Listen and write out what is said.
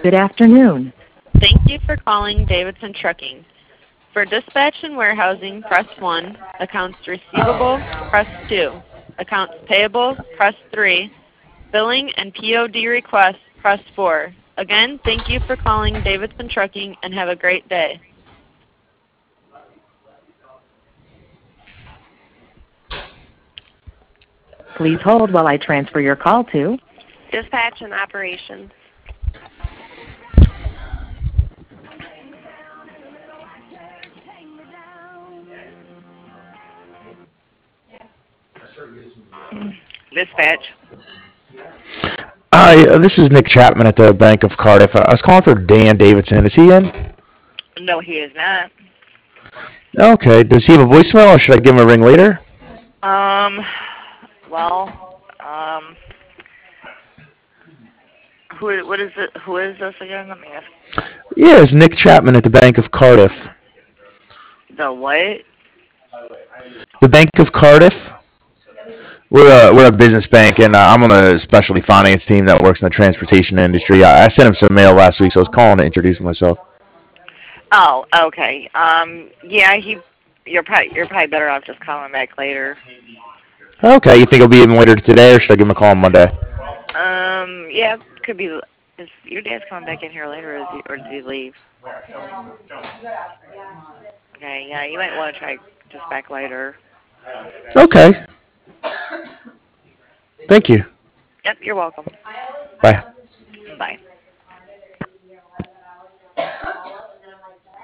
Good afternoon. Thank you for calling Davidson Trucking. For dispatch and warehousing, press 1. Accounts receivable, press 2. Accounts payable, press 3. Billing and POD requests, press 4. Again, thank you for calling Davidson Trucking and have a great day. Please hold while I transfer your call to Dispatch and operations. Dispatch. Hi, this is Nick Chapman at the Bank of Cardiff. I was calling for Dan Davidson. Is he in? No, he is not. Okay. Does he have a voicemail, or should I give him a ring later? Well, what is it? Who is this again? Let me ask. Yeah, it's Nick Chapman at the Bank of Cardiff. The what? The Bank of Cardiff. We're a business bank, and I'm on a specialty finance team that works in the transportation industry. I sent him some mail last week, so I was calling to introduce myself. Oh, okay. Yeah, you're probably better off just calling back later. Okay, you think he'll be in later today, or should I give him a call on Monday? Yeah, could be. Is your dad's coming back in here later, or did he leave? Okay, yeah, you might want to try just back later. Okay. Thank you. Yep, you're welcome. Bye.